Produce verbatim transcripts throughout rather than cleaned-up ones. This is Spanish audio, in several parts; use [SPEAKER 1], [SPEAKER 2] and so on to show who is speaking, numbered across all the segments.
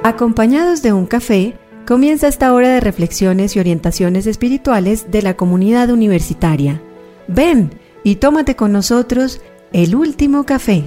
[SPEAKER 1] Acompañados de un café, comienza esta hora de reflexiones y orientaciones espirituales de la comunidad universitaria. Ven y tómate con nosotros el último café.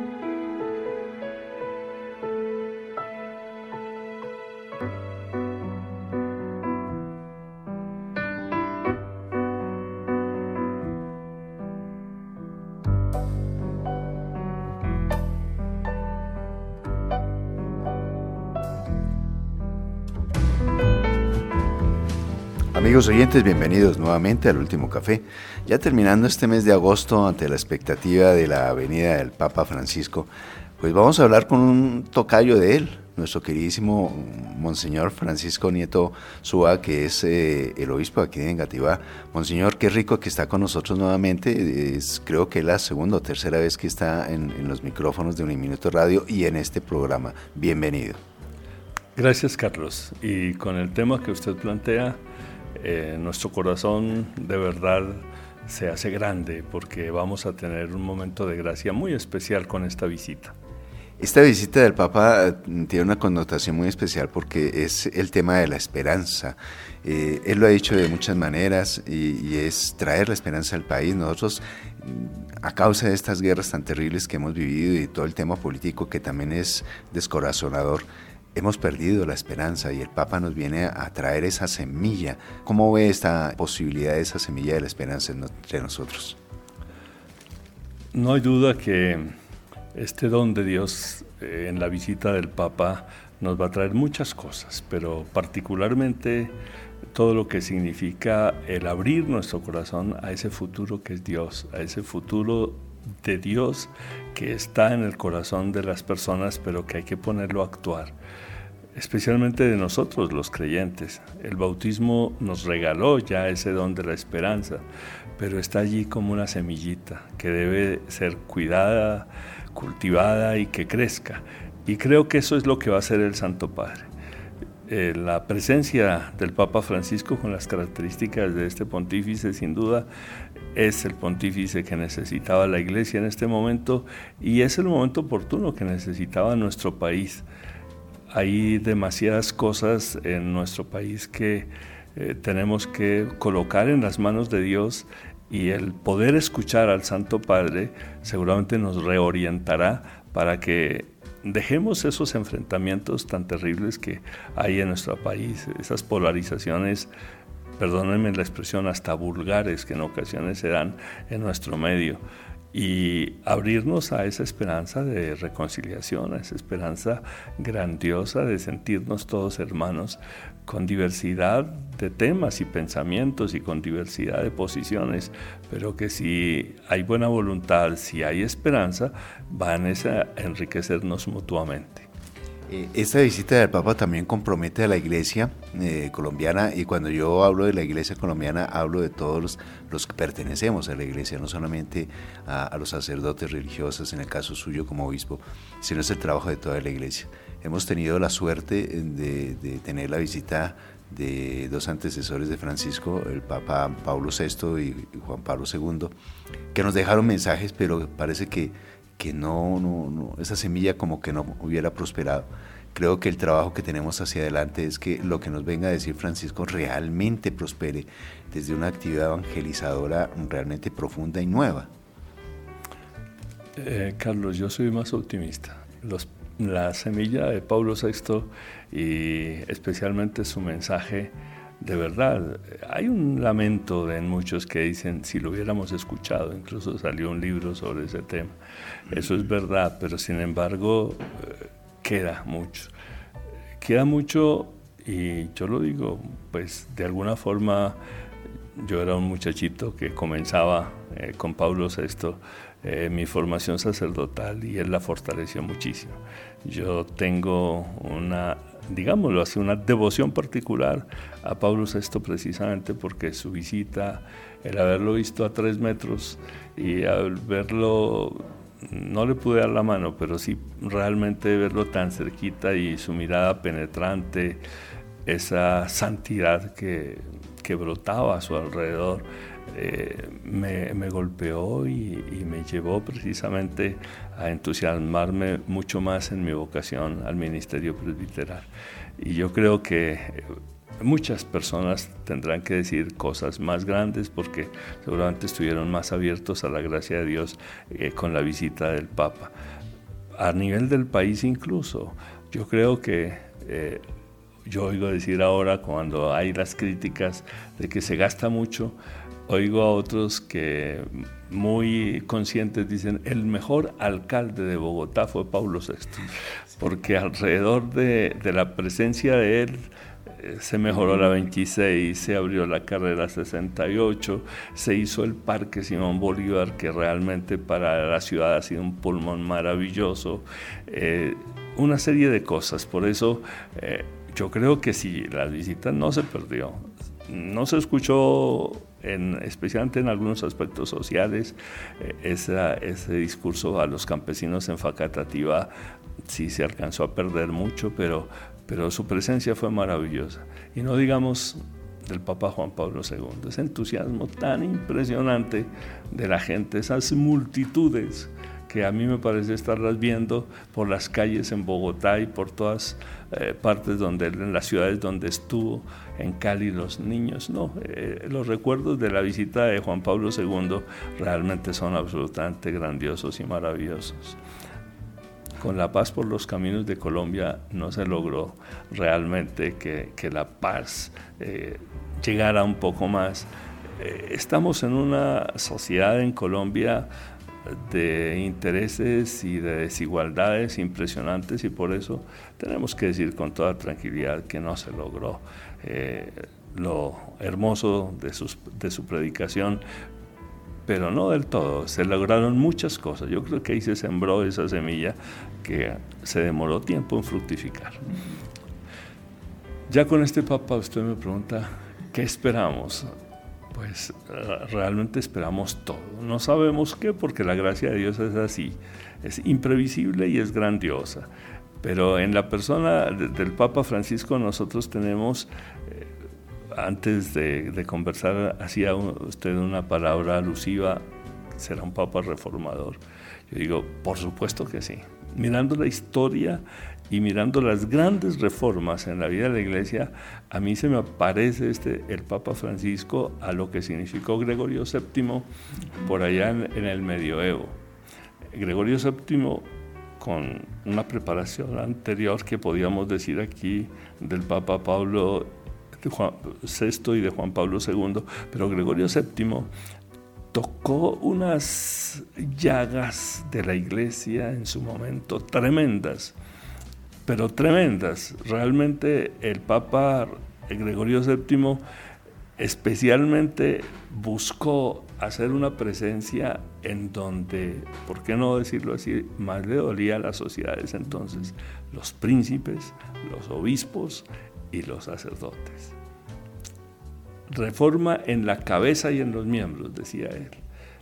[SPEAKER 2] Amigos oyentes, bienvenidos nuevamente al Último Café. Ya terminando este mes de agosto, ante la expectativa de la venida del Papa Francisco, pues vamos a hablar con un tocayo de él, nuestro queridísimo Monseñor Francisco Nieto Súa, que es eh, el obispo aquí de Engativá. Monseñor, qué rico que está con nosotros nuevamente. Es, creo que es la segunda o tercera vez que está en, en los micrófonos de Uniminuto Radio y en este programa. Bienvenido.
[SPEAKER 3] Gracias, Carlos. Y con el tema que usted plantea, Eh, nuestro corazón de verdad se hace grande porque vamos a tener un momento de gracia muy especial con esta visita.
[SPEAKER 2] Esta visita del Papa tiene una connotación muy especial porque es el tema de la esperanza. Eh, él lo ha dicho de muchas maneras y, y es traer la esperanza al país. Nosotros, a causa de estas guerras tan terribles que hemos vivido y todo el tema político que también es descorazonador, hemos perdido la esperanza y el Papa nos viene a traer esa semilla. ¿Cómo ve esta posibilidad de esa semilla de la esperanza entre nosotros?
[SPEAKER 3] No hay duda que este don de Dios eh, en la visita del Papa nos va a traer muchas cosas, pero particularmente todo lo que significa el abrir nuestro corazón a ese futuro que es Dios, a ese futuro de Dios que está en el corazón de las personas, pero que hay que ponerlo a actuar, especialmente de nosotros los creyentes. El bautismo nos regaló ya ese don de la esperanza, pero está allí como una semillita que debe ser cuidada, cultivada y que crezca. Y creo que eso es lo que va a hacer el Santo Padre. Eh, la presencia del Papa Francisco con las características de este pontífice sin duda es el pontífice que necesitaba la Iglesia en este momento y es el momento oportuno que necesitaba nuestro país. Hay demasiadas cosas en nuestro país que eh, tenemos que colocar en las manos de Dios y el poder escuchar al Santo Padre seguramente nos reorientará para que dejemos esos enfrentamientos tan terribles que hay en nuestro país, esas polarizaciones, perdónenme la expresión, hasta vulgares que en ocasiones se dan en nuestro medio, y abrirnos a esa esperanza de reconciliación, a esa esperanza grandiosa de sentirnos todos hermanos con diversidad de temas y pensamientos y con diversidad de posiciones, pero que si hay buena voluntad, si hay esperanza, van a enriquecernos mutuamente.
[SPEAKER 2] Esta visita del Papa también compromete a la Iglesia eh, colombiana, y cuando yo hablo de la Iglesia colombiana hablo de todos los, los que pertenecemos a la Iglesia, no solamente a, a los sacerdotes religiosos, en el caso suyo como obispo, sino es el trabajo de toda la Iglesia. Hemos tenido la suerte de, de tener la visita de dos antecesores de Francisco, el Papa Pablo sexto y Juan Pablo segundo, que nos dejaron mensajes, pero parece que que no, no, no, esa semilla como que no hubiera prosperado. Creo que el trabajo que tenemos hacia adelante es que lo que nos venga a decir Francisco realmente prospere desde una actividad evangelizadora realmente profunda y nueva.
[SPEAKER 3] Eh, Carlos, yo soy más optimista. Los, la semilla de Pablo sexto y especialmente su mensaje, de verdad, hay un lamento de en muchos que dicen si lo hubiéramos escuchado, incluso salió un libro sobre ese tema. Eso es verdad, pero sin embargo eh, queda mucho. Queda mucho y yo lo digo, pues de alguna forma yo era un muchachito que comenzaba eh, con Pablo sexto eh, mi formación sacerdotal y él la fortaleció muchísimo. Yo tengo una, digámoslo así, una devoción particular a Pablo sexto precisamente porque su visita, el haberlo visto a tres metros y al verlo, no le pude dar la mano, pero sí realmente verlo tan cerquita y su mirada penetrante, esa santidad que, que brotaba a su alrededor, eh, me, me golpeó y, y me llevó precisamente a entusiasmarme mucho más en mi vocación al ministerio presbiteral. Y yo creo que muchas personas tendrán que decir cosas más grandes porque seguramente estuvieron más abiertos a la gracia de Dios eh, con la visita del Papa. A nivel del país incluso, yo creo que eh, yo oigo decir ahora cuando hay las críticas de que se gasta mucho, oigo a otros que muy conscientes dicen el mejor alcalde de Bogotá fue Pablo sexto, porque alrededor de, de la presencia de él eh, se mejoró la veintiséis, se abrió la carrera sesenta y ocho, se hizo el Parque Simón Bolívar, que realmente para la ciudad ha sido un pulmón maravilloso, eh, una serie de cosas. Por eso eh, yo creo que si la visita no se perdió, no se escuchó, en, especialmente en algunos aspectos sociales, eh, esa, ese discurso a los campesinos en Facatativá sí se alcanzó a perder mucho, pero, pero su presencia fue maravillosa. Y no digamos del Papa Juan Pablo segundo, ese entusiasmo tan impresionante de la gente, esas multitudes que a mí me parece estarlas viendo por las calles en Bogotá y por todas eh, partes donde, en las ciudades donde estuvo, en Cali, los niños, no, eh, los recuerdos de la visita de Juan Pablo segundo realmente son absolutamente grandiosos y maravillosos. Con la paz por los caminos de Colombia no se logró realmente que, que la paz eh, llegara un poco más. Eh, estamos en una sociedad en Colombia de intereses y de desigualdades impresionantes y por eso tenemos que decir con toda tranquilidad que no se logró eh, lo hermoso de, sus, de su predicación, pero no del todo. Se lograron muchas cosas. Yo creo que ahí se sembró esa semilla que se demoró tiempo en fructificar. Ya con este Papa usted me pregunta, ¿qué esperamos? Pues realmente esperamos todo. No sabemos qué, porque la gracia de Dios es así, es imprevisible y es grandiosa. Pero en la persona del Papa Francisco nosotros tenemos, eh, antes de, de conversar, hacía usted una palabra alusiva, será un Papa reformador. Yo digo, por supuesto que sí. Mirando la historia y mirando las grandes reformas en la vida de la Iglesia, a mí se me aparece este, el Papa Francisco a lo que significó Gregorio séptimo por allá en, en el medioevo. Gregorio séptimo, con una preparación anterior que podíamos decir aquí del Papa Pablo sexto y de Juan Pablo segundo, pero Gregorio séptimo tocó unas llagas de la Iglesia en su momento tremendas, pero tremendas. Realmente el Papa Gregorio séptimo especialmente buscó hacer una presencia en donde, por qué no decirlo así, más le dolía a las sociedades entonces, los príncipes, los obispos y los sacerdotes. Reforma en la cabeza y en los miembros, decía él.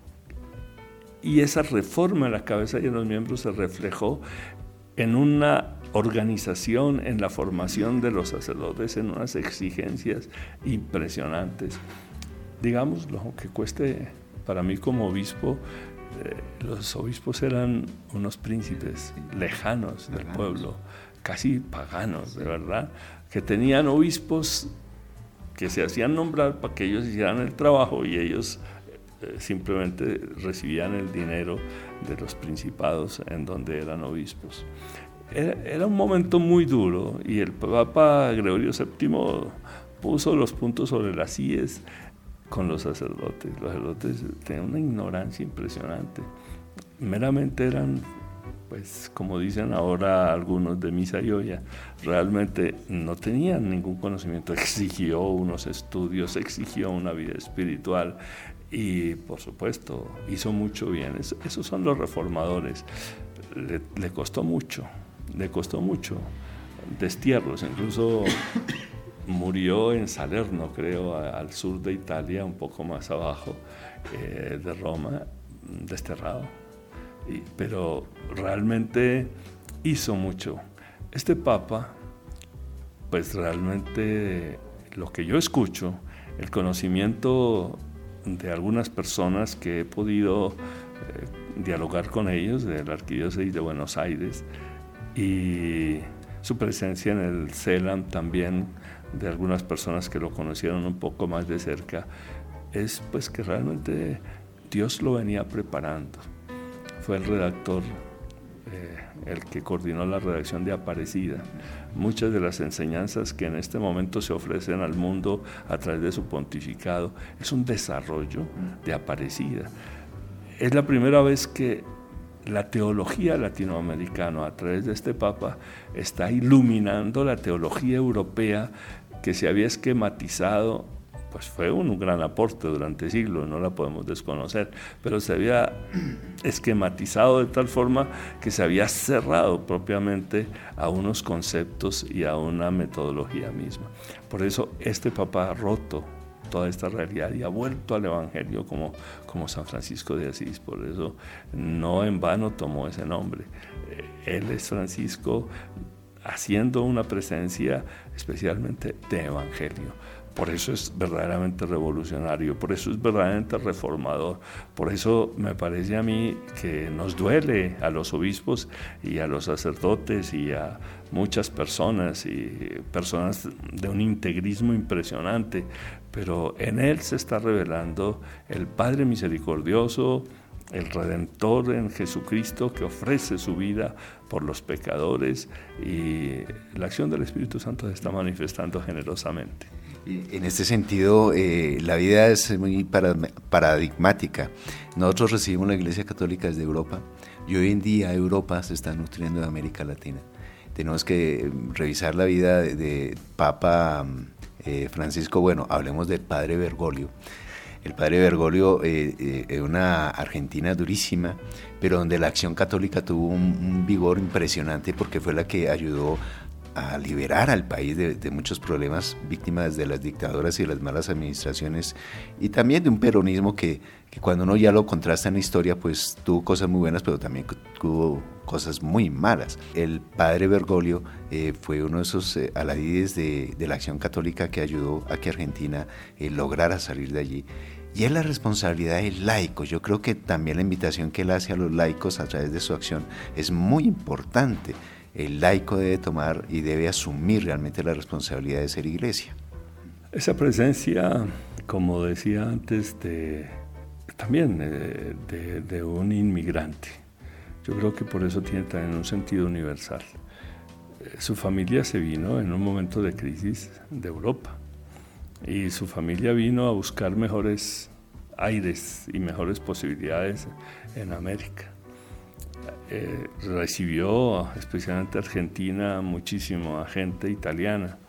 [SPEAKER 3] Y esa reforma en la cabeza y en los miembros se reflejó en una organización, en la formación de los sacerdotes, en unas exigencias impresionantes. Digámoslo, aunque cueste, para mí como obispo, eh, los obispos eran unos príncipes lejanos del pueblo, casi paganos, de verdad, que tenían obispos que se hacían nombrar para que ellos hicieran el trabajo y ellos eh, simplemente recibían el dinero de los principados en donde eran obispos. Era, era un momento muy duro y el Papa Gregorio séptimo puso los puntos sobre las íes con los sacerdotes. Los sacerdotes tenían una ignorancia impresionante. Meramente eran, pues como dicen ahora algunos de misa y olla, realmente no tenían ningún conocimiento. Exigió unos estudios, exigió una vida espiritual y por supuesto hizo mucho bien. Es, esos son los reformadores. Le, le costó mucho, le costó mucho destierros, incluso murió en Salerno, creo, al sur de Italia, un poco más abajo eh, de Roma, desterrado. Y, pero realmente hizo mucho. Este Papa, pues realmente lo que yo escucho, el conocimiento de algunas personas que he podido eh, dialogar con ellos, de la Arquidiócesis de Buenos Aires, y su presencia en el CELAM también, de algunas personas que lo conocieron un poco más de cerca, es pues que realmente Dios lo venía preparando. Fue el redactor, eh, el que coordinó la redacción de Aparecida. Muchas de las enseñanzas que en este momento se ofrecen al mundo a través de su pontificado es un desarrollo de Aparecida. Es la primera vez que la teología latinoamericana, a través de este Papa, está iluminando la teología europea que se había esquematizado. Pues fue un gran aporte durante siglos, no la podemos desconocer, pero se había esquematizado de tal forma que se había cerrado propiamente a unos conceptos y a una metodología misma. Por eso este Papa ha roto toda esta realidad y ha vuelto al Evangelio como, como San Francisco de Asís. Por eso no en vano tomó ese nombre. Él es Francisco haciendo una presencia especialmente de Evangelio. Por eso es verdaderamente revolucionario, por eso es verdaderamente reformador. Por eso me parece a mí que nos duele a los obispos y a los sacerdotes y a muchas personas, y personas de un integrismo impresionante, pero en él se está revelando el Padre misericordioso, el Redentor en Jesucristo, que ofrece su vida por los pecadores, y la acción del Espíritu Santo se está manifestando generosamente.
[SPEAKER 2] En este sentido, eh, la vida es muy paradigmática. Nosotros recibimos la Iglesia Católica desde Europa, y hoy en día Europa se está nutriendo de América Latina. Tenemos que revisar la vida de, de Papa eh, Francisco. Bueno, hablemos del Padre Bergoglio. El Padre Bergoglio es eh, eh, una Argentina durísima, pero donde la acción católica tuvo un, un vigor impresionante, porque fue la que ayudó a liberar al país de, de muchos problemas, víctimas de las dictaduras y de las malas administraciones, y también de un peronismo que, que cuando uno ya lo contrasta en la historia, pues tuvo cosas muy buenas, pero también tuvo cosas muy malas. El Padre Bergoglio eh, fue uno de esos eh, aladides de, de la acción católica que ayudó a que Argentina eh, lograra salir de allí. Y es la responsabilidad del laico. Yo creo que también la invitación que él hace a los laicos a través de su acción es muy importante. El laico debe tomar y debe asumir realmente la responsabilidad de ser iglesia.
[SPEAKER 3] Esa presencia, como decía antes, de, también de, de, de un inmigrante, yo creo que por eso tiene también un sentido universal. Su familia se vino en un momento de crisis de Europa, y su familia vino a buscar mejores aires y mejores posibilidades en América. Eh, recibió, especialmente Argentina, muchísima gente italiana,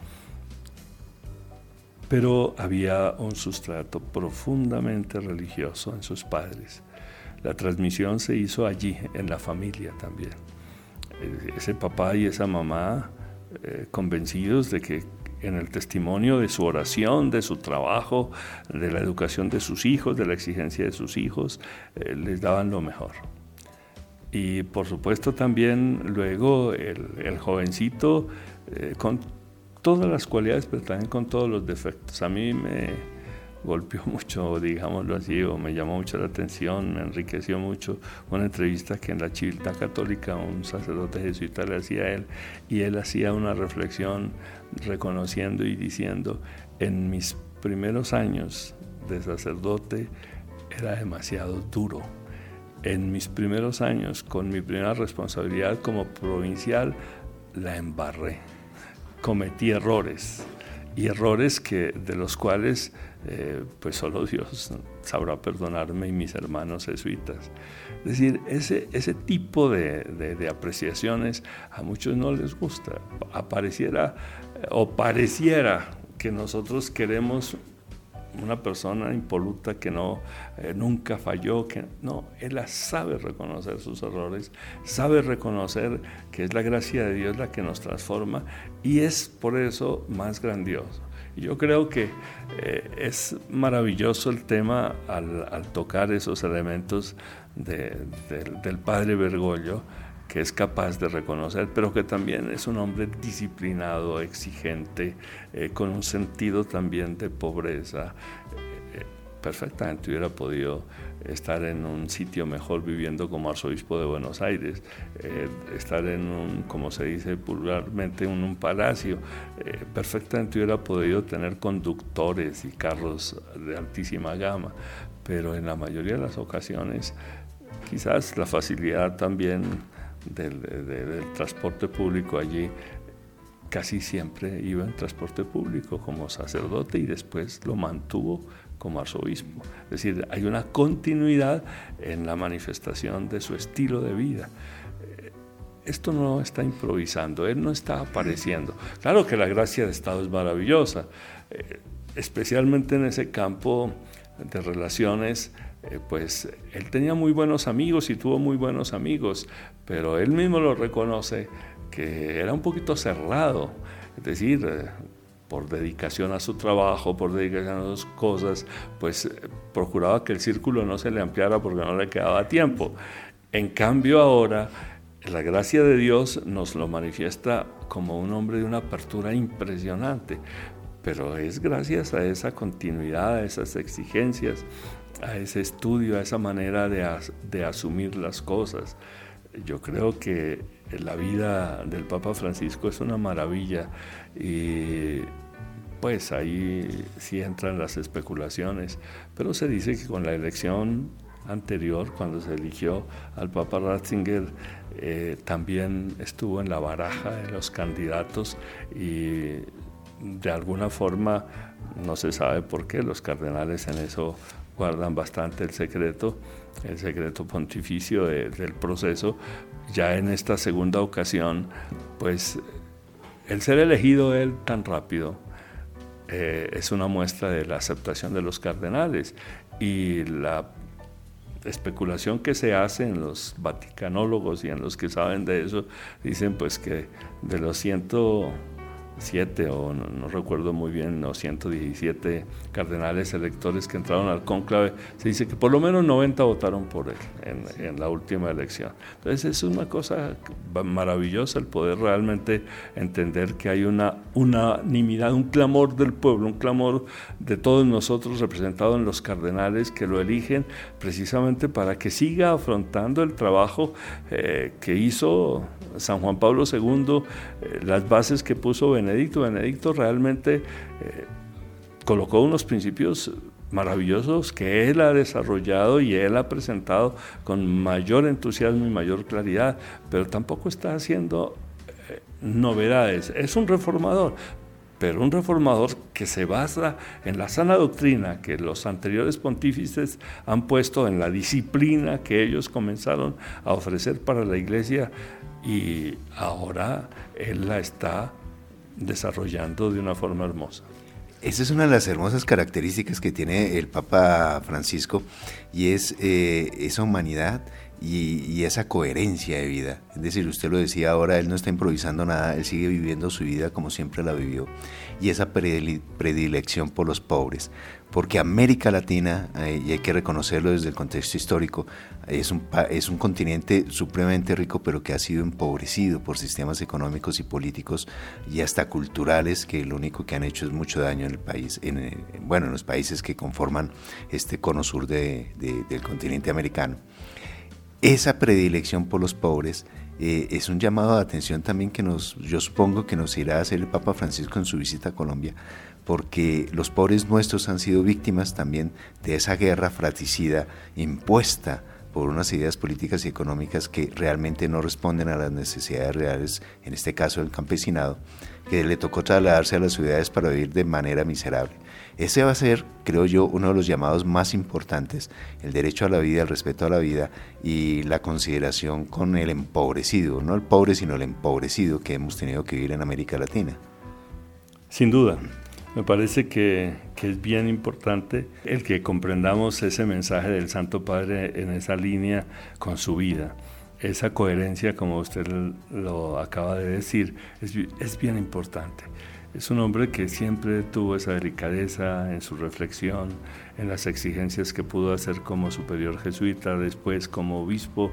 [SPEAKER 3] pero había un sustrato profundamente religioso en sus padres. La transmisión se hizo allí, en la familia también. Eh, ese papá y esa mamá eh, convencidos de que en el testimonio de su oración, de su trabajo, de la educación de sus hijos, de la exigencia de sus hijos, eh, les daban lo mejor. Y por supuesto también luego el, el jovencito eh, con todas las cualidades, pero también con todos los defectos. A mí me golpeó mucho, digámoslo así, o me llamó mucho la atención, me enriqueció mucho una entrevista que en la Civiltà Católica un sacerdote jesuita le hacía a él, y él hacía una reflexión reconociendo y diciendo: en mis primeros años de sacerdote era demasiado duro. En mis primeros años, con mi primera responsabilidad como provincial, la embarré. Cometí errores, y errores que, de los cuales eh, pues solo Dios sabrá perdonarme y mis hermanos jesuitas. Es decir, ese, ese tipo de, de, de apreciaciones a muchos no les gusta. Apareciera o pareciera que nosotros queremos una persona impoluta que no, eh, nunca falló, que no, él sabe reconocer sus errores, sabe reconocer que es la gracia de Dios la que nos transforma, y es por eso más grandioso. Y yo creo que eh, es maravilloso el tema al, al tocar esos elementos de, de, del Padre Bergoglio, que es capaz de reconocer, pero que también es un hombre disciplinado, exigente, eh, con un sentido también de pobreza. Eh, perfectamente hubiera podido estar en un sitio mejor viviendo como arzobispo de Buenos Aires, eh, estar en un, como se dice vulgarmente, en un palacio, eh, perfectamente hubiera podido tener conductores y carros de altísima gama, pero en la mayoría de las ocasiones quizás la facilidad también del, de, del transporte público allí, casi siempre iba en transporte público como sacerdote y después lo mantuvo como arzobispo. Es decir, hay una continuidad en la manifestación de su estilo de vida. Esto no está improvisando, él no está apareciendo. Claro que la gracia de Estado es maravillosa, eh, especialmente en ese campo de relaciones, eh, pues él tenía muy buenos amigos y tuvo muy buenos amigos, pero él mismo lo reconoce que era un poquito cerrado, es decir, eh, por dedicación a su trabajo, por dedicación a sus cosas, pues eh, procuraba que el círculo no se le ampliara porque no le quedaba tiempo. En cambio ahora, la gracia de Dios nos lo manifiesta como un hombre de una apertura impresionante, pero es gracias a esa continuidad, a esas exigencias, a ese estudio, a esa manera de, as, de asumir las cosas. Yo creo que la vida del Papa Francisco es una maravilla y pues ahí sí entran las especulaciones, pero se dice que con la elección anterior, cuando se eligió al Papa Ratzinger, eh, también estuvo en la baraja de los candidatos y de alguna forma, no se sabe por qué, los cardenales en eso guardan bastante el secreto, el secreto pontificio de, del proceso. Ya en esta segunda ocasión, pues el ser elegido él tan rápido eh, es una muestra de la aceptación de los cardenales, y la especulación que se hace en los vaticanólogos y en los que saben de eso, dicen pues que de los ciento siete o no, no recuerdo muy bien, o ciento diecisiete cardenales electores que entraron al cónclave, se dice que por lo menos noventa votaron por él en, en la última elección. Entonces es una cosa maravillosa el poder realmente entender que hay una unanimidad, un clamor del pueblo, un clamor de todos nosotros representado en los cardenales que lo eligen precisamente para que siga afrontando el trabajo eh, que hizo San Juan Pablo segundo, eh, las bases que puso Benedicto. Benedicto realmente eh, colocó unos principios maravillosos que él ha desarrollado y él ha presentado con mayor entusiasmo y mayor claridad, pero tampoco está haciendo eh, novedades. Es un reformador, pero un reformador que se basa en la sana doctrina que los anteriores pontífices han puesto, en la disciplina que ellos comenzaron a ofrecer para la Iglesia, y ahora él la está desarrollando de una forma hermosa.
[SPEAKER 2] Esa es una de las hermosas características que tiene el Papa Francisco, y es eh, esa humanidad y, y esa coherencia de vida. Es decir, usted lo decía ahora, él no está improvisando nada, él sigue viviendo su vida como siempre la vivió, y esa predilección por los pobres, porque América Latina, eh, y hay que reconocerlo desde el contexto histórico, es un, es un continente supremamente rico, pero que ha sido empobrecido por sistemas económicos y políticos y hasta culturales que lo único que han hecho es mucho daño en el país, en, en, bueno, en los países que conforman este cono sur de, de, del continente americano. Esa predilección por los pobres eh, es un llamado de atención también que nos, yo supongo que nos irá a hacer el Papa Francisco en su visita a Colombia, porque los pobres nuestros han sido víctimas también de esa guerra fratricida impuesta por unas ideas políticas y económicas que realmente no responden a las necesidades reales, en este caso del campesinado, que le tocó trasladarse a las ciudades para vivir de manera miserable. Ese va a ser, creo yo, uno de los llamados más importantes, el derecho a la vida, el respeto a la vida y la consideración con el empobrecido, no el pobre, sino el empobrecido que hemos tenido que vivir en América Latina.
[SPEAKER 3] Sin duda. Me parece que, que es bien importante el que comprendamos ese mensaje del Santo Padre en esa línea con su vida. Esa coherencia, como usted lo acaba de decir, es, es bien importante. Es un hombre que siempre tuvo esa delicadeza en su reflexión, en las exigencias que pudo hacer como superior jesuita, después como obispo,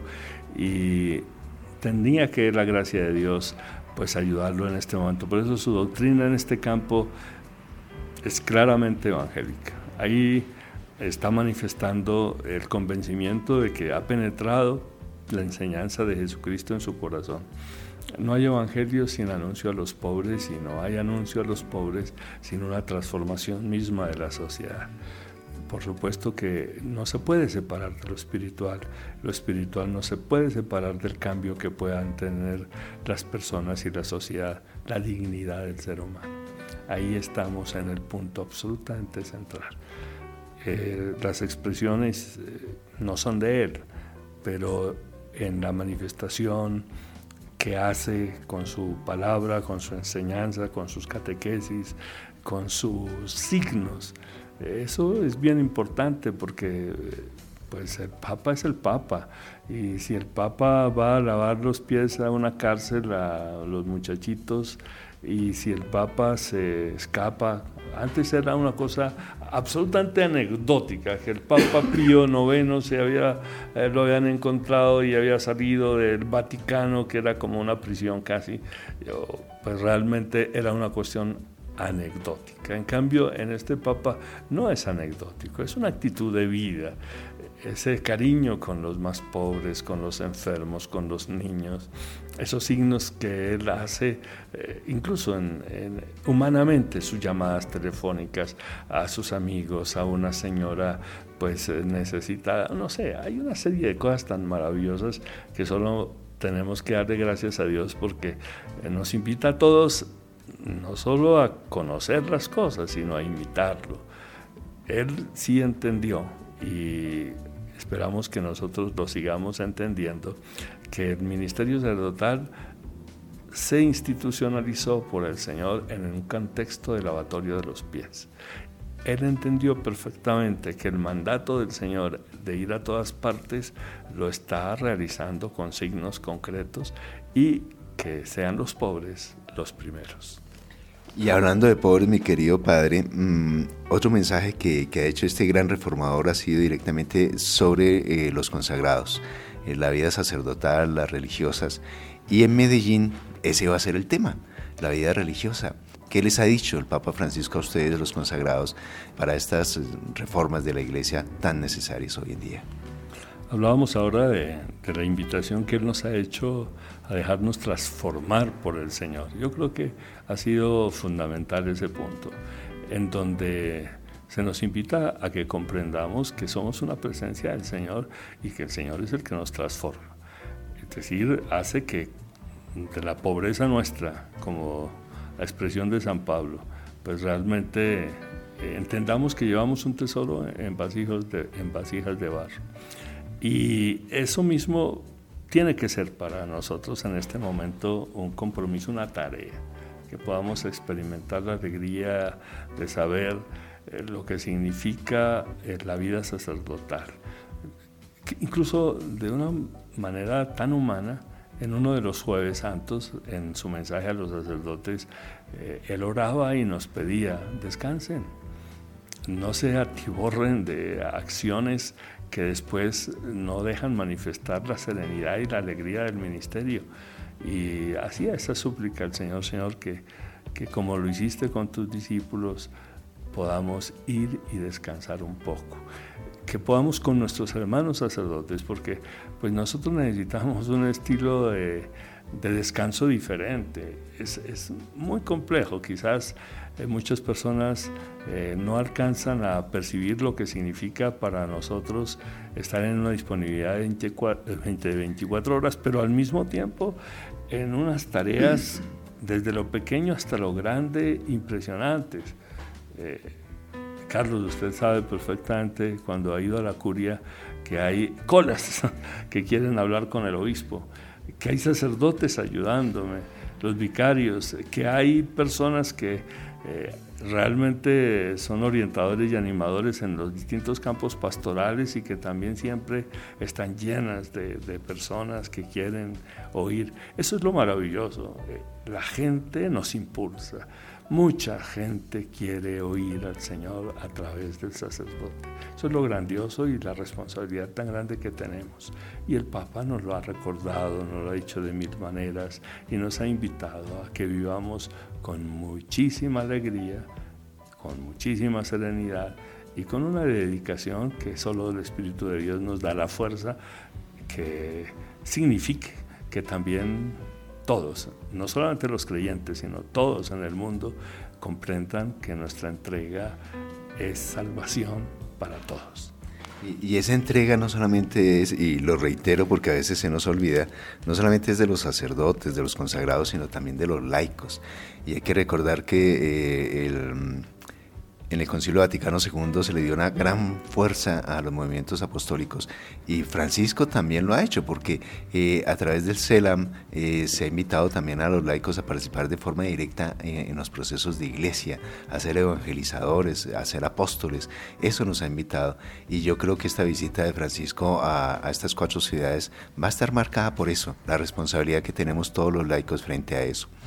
[SPEAKER 3] y tenía que la gracia de Dios pues ayudarlo en este momento. Por eso su doctrina en este campo es claramente evangélica. Ahí está manifestando el convencimiento de que ha penetrado la enseñanza de Jesucristo en su corazón. No hay evangelio sin anuncio a los pobres y no hay anuncio a los pobres sin una transformación misma de la sociedad. Por supuesto que no se puede separar de lo espiritual, lo espiritual no se puede separar del cambio que puedan tener las personas y la sociedad, la dignidad del ser humano. Ahí estamos en el punto absolutamente central. Eh, las expresiones eh, no son de él, pero en la manifestación que hace con su palabra, con su enseñanza, con sus catequesis, con sus signos, eso es bien importante porque pues el Papa es el Papa, y si el Papa va a lavar los pies a una cárcel a los muchachitos, y si el Papa se escapa, antes era una cosa absolutamente anecdótica, que el Papa Pío noveno se había, eh, lo habían encontrado y había salido del Vaticano, que era como una prisión casi, Yo, pues realmente era una cuestión anecdótica. En cambio, en este Papa no es anecdótico, es una actitud de vida, ese cariño con los más pobres, con los enfermos, con los niños, esos signos que él hace, eh, incluso en, en, humanamente, sus llamadas telefónicas a sus amigos, a una señora pues eh, necesitada, no sé, hay una serie de cosas tan maravillosas que solo tenemos que darle gracias a Dios porque eh, nos invita a todos no solo a conocer las cosas, sino a imitarlo. Él sí entendió, y esperamos que nosotros lo sigamos entendiendo, que el ministerio sacerdotal se institucionalizó por el Señor en un contexto de lavatorio de los pies. Él entendió perfectamente que el mandato del Señor de ir a todas partes lo está realizando con signos concretos, y que sean los pobres los primeros.
[SPEAKER 2] Y hablando de pobres, mi querido padre, mmm, otro mensaje que, que ha hecho este gran reformador ha sido directamente sobre eh, los consagrados, eh, la vida sacerdotal, las religiosas, y en Medellín ese va a ser el tema, la vida religiosa. ¿Qué les ha dicho el Papa Francisco a ustedes, los consagrados, para estas reformas de la Iglesia tan necesarias hoy en día?
[SPEAKER 3] Hablábamos ahora de, de la invitación que Él nos ha hecho a dejarnos transformar por el Señor. Yo creo que ha sido fundamental ese punto, en donde se nos invita a que comprendamos que somos una presencia del Señor y que el Señor es el que nos transforma. Es decir, hace que de la pobreza nuestra, como la expresión de San Pablo, pues realmente eh, entendamos que llevamos un tesoro en vasijas de, en vasijas de barro. Y eso mismo tiene que ser para nosotros en este momento un compromiso, una tarea, que podamos experimentar la alegría de saber eh, lo que significa eh, la vida sacerdotal. Que incluso de una manera tan humana, en uno de los jueves santos, en su mensaje a los sacerdotes, eh, él oraba y nos pedía, descansen, no se atiborren de acciones que después no dejan manifestar la serenidad y la alegría del ministerio. Y hacía esa súplica al Señor, Señor, que, que como lo hiciste con tus discípulos, podamos ir y descansar un poco. Que podamos con nuestros hermanos sacerdotes, porque pues nosotros necesitamos un estilo de, de descanso diferente. Es, es muy complejo, quizás eh, muchas personas eh, no alcanzan a percibir lo que significa para nosotros estar en una disponibilidad de veinticuatro horas, pero al mismo tiempo en unas tareas desde lo pequeño hasta lo grande impresionantes. Eh, Carlos, usted sabe perfectamente cuando ha ido a la curia que hay colas que quieren hablar con el obispo, que hay sacerdotes ayudándome, los vicarios, que hay personas que eh, realmente son orientadores y animadores en los distintos campos pastorales y que también siempre están llenas de, de personas que quieren oír. Eso es lo maravilloso, la gente nos impulsa. Mucha gente quiere oír al Señor a través del sacerdote. Eso es lo grandioso y la responsabilidad tan grande que tenemos. Y el Papa nos lo ha recordado, nos lo ha dicho de mil maneras y nos ha invitado a que vivamos con muchísima alegría, con muchísima serenidad y con una dedicación que solo el Espíritu de Dios nos da la fuerza que signifique que también todos, no solamente los creyentes, sino todos en el mundo, comprendan que nuestra entrega es salvación para todos.
[SPEAKER 2] Y, y esa entrega no solamente es, y lo reitero porque a veces se nos olvida, no solamente es de los sacerdotes, de los consagrados, sino también de los laicos. Y hay que recordar que eh, el... En el Concilio Vaticano segundo se le dio una gran fuerza a los movimientos apostólicos y Francisco también lo ha hecho porque eh, a través del CELAM eh, se ha invitado también a los laicos a participar de forma directa eh, en los procesos de iglesia, a ser evangelizadores, a ser apóstoles. Eso nos ha invitado y yo creo que esta visita de Francisco a, a estas cuatro ciudades va a estar marcada por eso, la responsabilidad que tenemos todos los laicos frente a eso.